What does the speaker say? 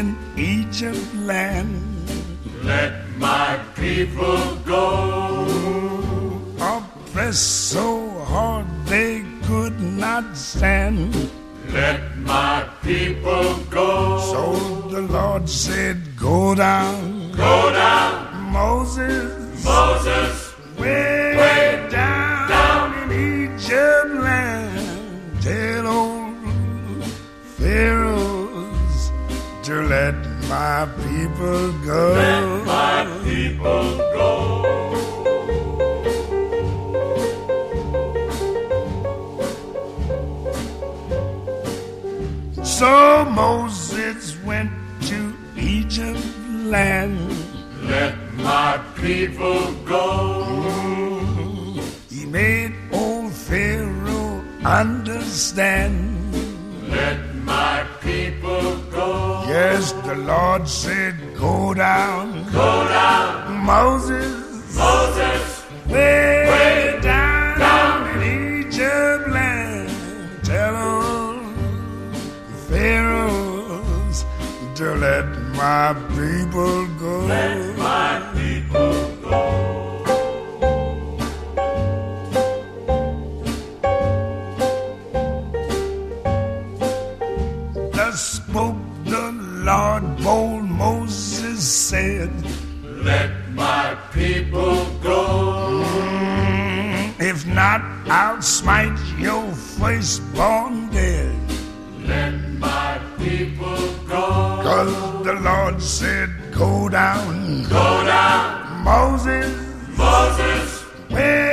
in Egypt land. Let my people go. Oppressed so hard they could not stand. Let my people go. So the Lord said, go down. Go down. Moses, way down in Egypt land. Tell old Pharaohs to let my people go. Let my people go. So Moses went to Egypt land. Let my people go. He made old Pharaoh understand. Let my people go. Yes, the Lord said, go down. Go down. Moses, way down in Egypt land. Tell old Pharaohs to let my people go. Let my people go. Thus spoke the Lord, bold Moses said, let my people go. If not, I'll smite your firstborn dead. Let my people go. 'Cause the Lord said, go down. Go down. Moses, Moses, way